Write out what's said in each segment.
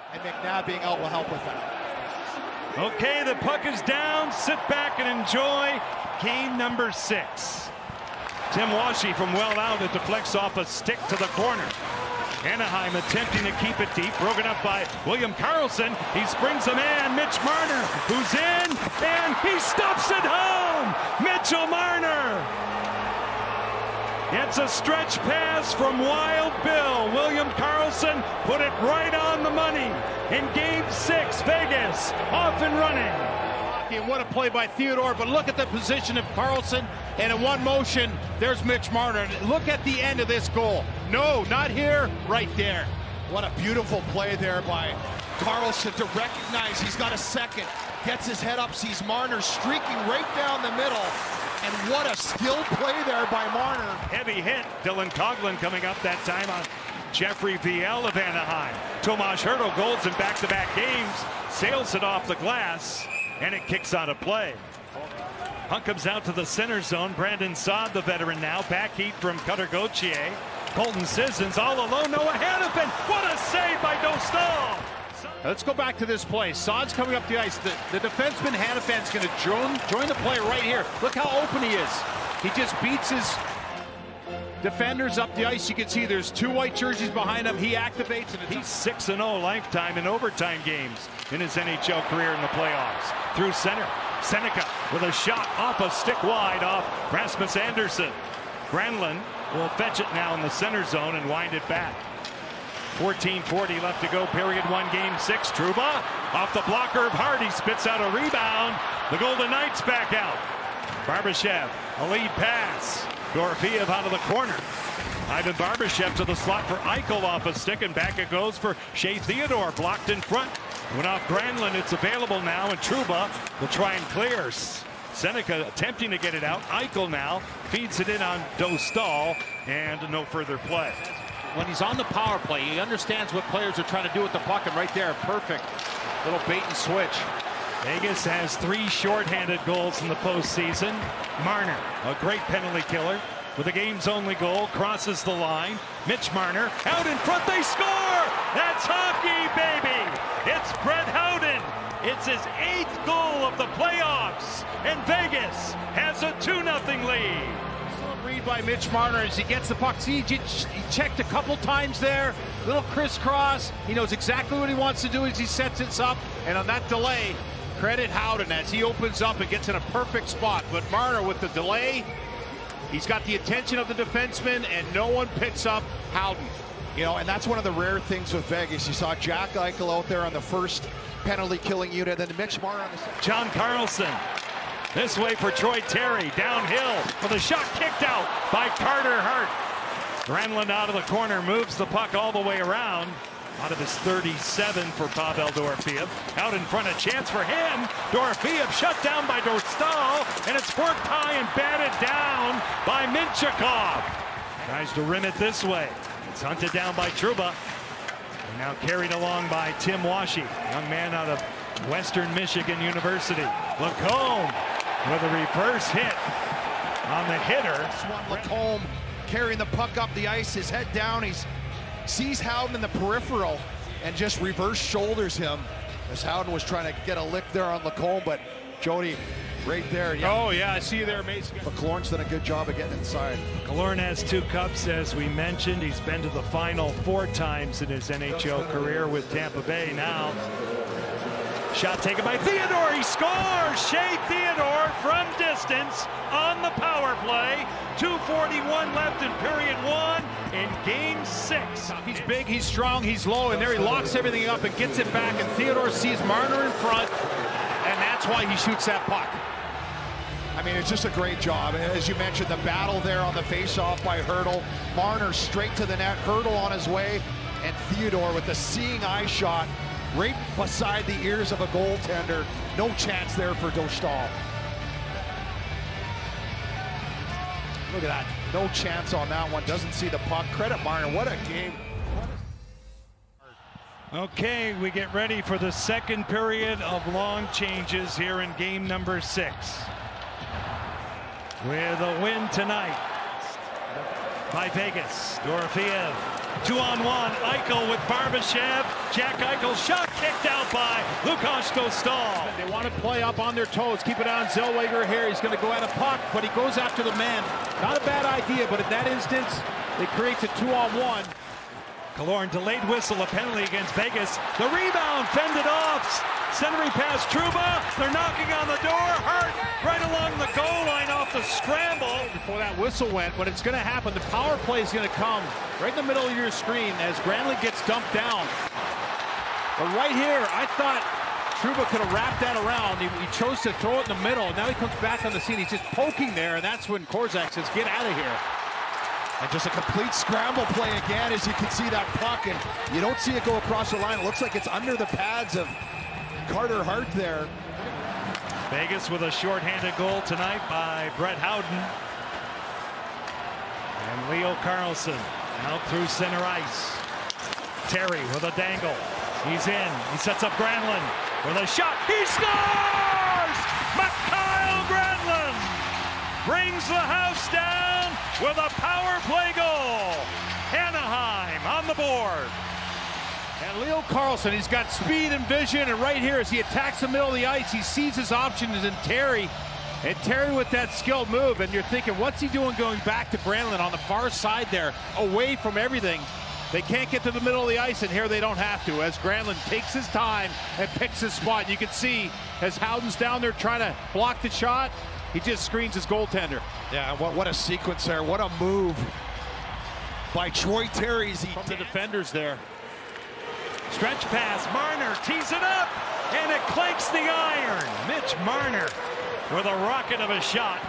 And McNabb being out will help with that. Okay, the puck is down. Sit back and enjoy game number 6. Tim Washy from well out. It deflects off a stick to the corner. Anaheim attempting to keep it deep. Broken up by William Karlsson. He springs a man, Mitch Marner, who's in, and he stuffs it home. Mitchell Marner. It's a stretch pass from Wild Bill. William Karlsson put it right on the money. In game 6, Vegas off and running. And what a play by Theodore, but look at the position of Karlsson, and in one motion, there's Mitch Marner. Look at the end of this goal. No, not here, right there. What a beautiful play there by Karlsson to recognize he's got a second. Gets his head up, sees Marner streaking right down the middle. And what a skilled play there by Marner. Heavy hit. Dylan Coghlan coming up that time on Jeffrey Viel of Anaheim. Tomas Hertl goals in back-to-back games. Sails it off the glass. And it kicks out of play. Puck comes out to the center zone. Brandon Saad, the veteran now. Back heat from Cutter Gauthier. Colton Sissons all alone. Noah Hannafin. What a save by Dostal. Let's go back to this play. Saad's coming up the ice. The defenseman Hannafin's going to join the play right here. Look how open he is. He just beats his defenders up the ice. You can see there's 2 white jerseys behind him. He activates, and he's 6-0 lifetime in overtime games in his NHL career in the playoffs. Through center, Seneca with a shot off a stick wide off Rasmus Andersson. Granlund will fetch it now in the center zone and wind it back. 14:40 left to go, period 1, game 6. Trouba off the blocker of Hardy, spits out a rebound. The Golden Knights back out. Barbashev, a lead pass. Dorofeev out of the corner. Ivan Barbashev to the slot for Eichel off a stick, and back it goes for Shea Theodore, blocked in front. Went off Granlund. It's available now, and Trouba will try and clear. Seneca attempting to get it out. Eichel now feeds it in on Dostal, and no further play. When he's on the power play, he understands what players are trying to do with the puck, and right there, perfect little bait and switch. Vegas has 3 shorthanded goals in the postseason. Marner, a great penalty killer, with the game's only goal, crosses the line. Mitch Marner out in front, they score! That's hockey, baby! It's Brett Howden. It's his 8th goal of the playoffs, and Vegas has a 2-0 lead. Read by Mitch Marner as he gets the puck. See, he checked a couple times there. Little crisscross. He knows exactly what he wants to do as he sets it up. And on that delay, credit Howden as he opens up and gets in a perfect spot. But Marner with the delay, he's got the attention of the defenseman, and no one picks up Howden. You know, and that's one of the rare things with Vegas. You saw Jack Eichel out there on the first penalty killing unit, then Mitch Marner on the second. John Carlson. This way for Troy Terry, downhill with a shot kicked out by Carter Hart. Granlund out of the corner, moves the puck all the way around. Out of his 37 for Pavel Dorofeev. Out in front, a chance for him. Dorofeev shut down by Dostal, and it's forked high and batted down by Minchikov. Tries to rim it this way. It's hunted down by Trouba. And now carried along by Tim Washy, young man out of Western Michigan University. Lacombe with a reverse hit on the hitter. Lacombe carrying the puck up the ice, his head down. He sees Howden in the peripheral and just reverse shoulders him as Howden was trying to get a lick there on Lacombe, but Jody right there. Yeah. Oh yeah, I see you there, Mason. But Killorn's done a good job of getting inside. Killorn has 2 cups, as we mentioned. He's been to the final 4 times in his NHL career with Tampa Bay now. Shot taken by Theodore. He scores! Shea Theodore from distance on the power play. 2:41 left in period 1 in game 6. He's big, he's strong, he's low, and there he locks everything up and gets it back, and Theodore sees Marner in front, and that's why he shoots that puck. I mean, it's just a great job. As you mentioned, the battle there on the face-off by Hertl. Marner straight to the net, Hertl on his way, and Theodore with the seeing eye shot right beside the ears of a goaltender. No chance there for Dostal. Look at that. No chance on that one. Doesn't see the puck. Credit Marner. What a game. Okay, we get ready for the second period of long changes here in game number 6. With a win tonight by Vegas. Dorofeev 2-on-1. Eichel with Barbashev. Jack Eichel shot kicked out by Lukas Dostal. They want to play up on their toes. Keep it on Zellweger here. He's going to go at a puck, but he goes after the man. Not a bad idea, but in that instance, it creates a 2-on-1. Killorn delayed whistle, a penalty against Vegas. The rebound fended off. Centering pass, Trouba. They're knocking on the door. Hart right along the goal line off the scramble. Before that whistle went, but it's going to happen. The power play is going to come right in the middle of your screen as Granlund gets dumped down. But right here, I thought Trouba could have wrapped that around. He chose to throw it in the middle. Now he comes back on the scene. He's just poking there, and that's when Korczak says, get out of here. And just a complete scramble play again, as you can see that puck, and you don't see it go across the line. It looks like it's under the pads of Carter Hart there. Vegas with a shorthanded goal tonight by Brett Howden. And Leo Carlsson out through center ice. Terry with a dangle. He's in. He sets up Granlund with a shot. He scores! Mikael Granlund brings the house down with a power play goal. Anaheim on the board. And Leo Carlsson, he's got speed and vision, and right here as he attacks the middle of the ice, he sees his options in Terry. And Terry with that skilled move, and you're thinking, what's he doing going back to Granlund on the far side there, away from everything? They can't get to the middle of the ice, and here they don't have to, as Granlund takes his time and picks his spot. You can see as Howden's down there trying to block the shot, he just screens his goaltender. Yeah, what a sequence there. What a move by Troy Terry. From the defenders there. Stretch pass, Marner tees it up, and it clanks the iron. Mitch Marner with a rocket of a shot.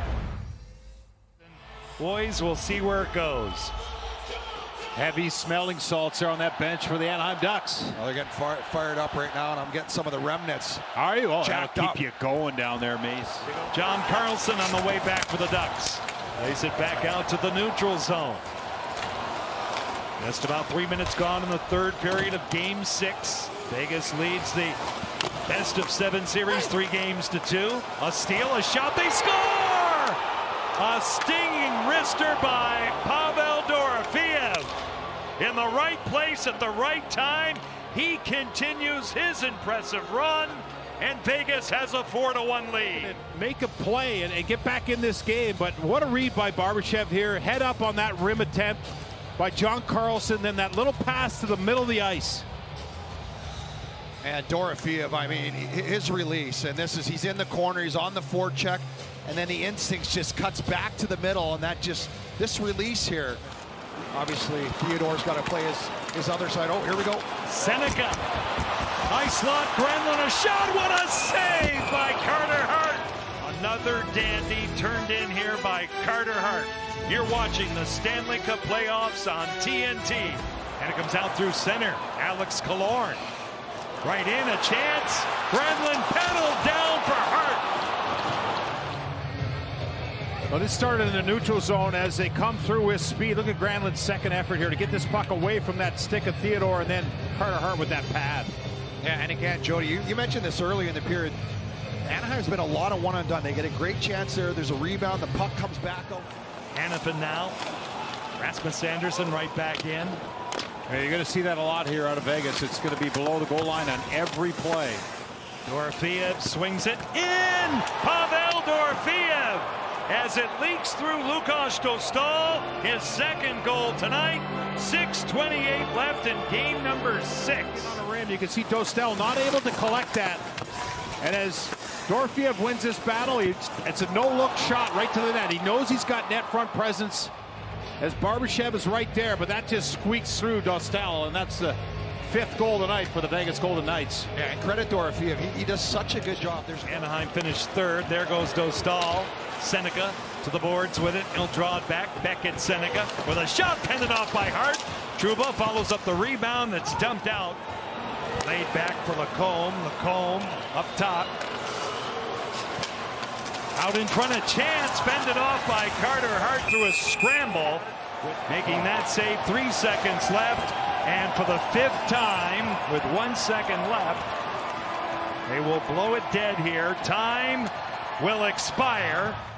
Boys, we'll see where it goes. Heavy smelling salts there on that bench for the Anaheim Ducks. Well, they're getting fired up right now, and I'm getting some of the remnants. Are you? Oh, jacked that'll up. keep you going down there, Mace. John Carlson on the way back for the Ducks. Lays it back out to the neutral zone. Just about 3 minutes gone in the third period of Game 6. Vegas leads the best-of-7 series 3-2. A steal, a shot, they score! A stinging wrister by Pavel Dorofeev. In the right place at the right time, he continues his impressive run, and Vegas has a 4-1 lead. Make a play and get back in this game, but what a read by Barbashev here. Head up on that rim attempt by John Carlson, then that little pass to the middle of the ice. And Dorofeev, I mean, his release, and he's in the corner, he's on the forecheck, and then the instincts just cuts back to the middle, and this release here, obviously Theodore's got to play his other side. Oh, here we go. Seneca, high slot, Granlund, a shot, what a save by Carter Hart. Another dandy turned in here by Carter Hart. You're watching the Stanley Cup playoffs on TNT. And it comes out through center. Alex Killorn. Right in, a chance. Granlund pedaled down for Hart. Well, this started in the neutral zone as they come through with speed. Look at Granlund's second effort here to get this puck away from that stick of Theodore, and then Carter Hart with that pad. Yeah, and again, Jody, you mentioned this earlier in the period. Anaheim's been a lot of one and done. They get a great chance there. There's a rebound. The puck comes back out. Hanifin now. Rasmus Andersson right back in. Hey, you're going to see that a lot here out of Vegas. It's going to be below the goal line on every play. Dorofeev swings it in. Pavel Dorofeev as it leaks through Lukas Dostal. His second goal tonight. 6:28 left in game number 6. On the rim, you can see Dostal not able to collect that. And as Dorofeev wins this battle, it's a no-look shot right to the net. He knows he's got net front presence as Barbashev is right there, but that just squeaks through Dostal, and that's the 5th goal tonight for the Vegas Golden Knights. Yeah, and credit Dorofeev. He does such a good job. Anaheim finished 3rd. There goes Dostal. Seneca to the boards with it. He'll draw it back. Beckett Seneca with a shot pended off by Hart. Trouba follows up the rebound that's dumped out. Laid back for Lacombe. Lacombe up top. Out in front, a chance. Fended off by Carter Hart through a scramble. Making that save, 3 seconds left. And for the 5th time, with 1 second left, they will blow it dead here. Time will expire.